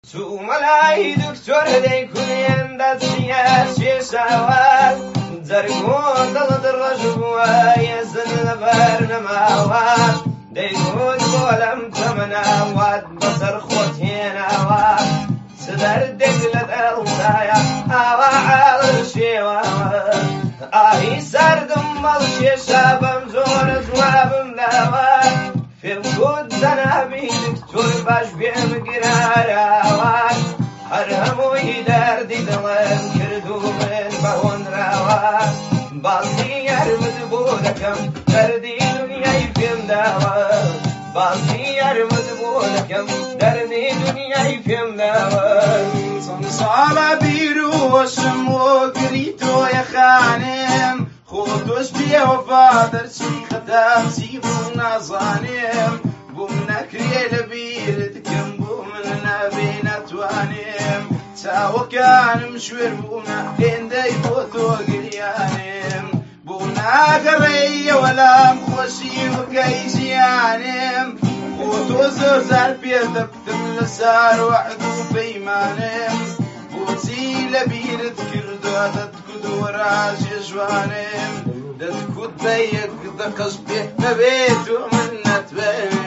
سو ملای دکتر دیکن دستیش شواد زرگون دل درجوای زن برنماواد دیکن بولم تمناواد بسر خوتیناواد صدر دقلت الصايا هوا عالشيواد آهی سردم ملشي شابم زور زوابم داواد في الكود زنابي دكتور باش بيم قرار هرهمو يدار دي دلم كردو من بهون راواد باطي يرمد بودكم دردي دنيا يفهم داواد باطي يرمد بودكم دردي دنيا يفهم داواد صنصالة بيرو وشمو قريتو يا خانم خودوش بيه وفادر شي ختام سيبونا ظانم بومنا كريل بيردكم بومنا بينا توانم ساو كان مشوير بونا دين داي بوتو قريانم بونا قرية ولا مخوشي وكيزيانم خودو زرزار بيردكتم لسار وحدو بيمانم بوتي لبيرد كردو تتكدو راجي جوانم دتكد بيك دقش بيه نبيتو من نتبين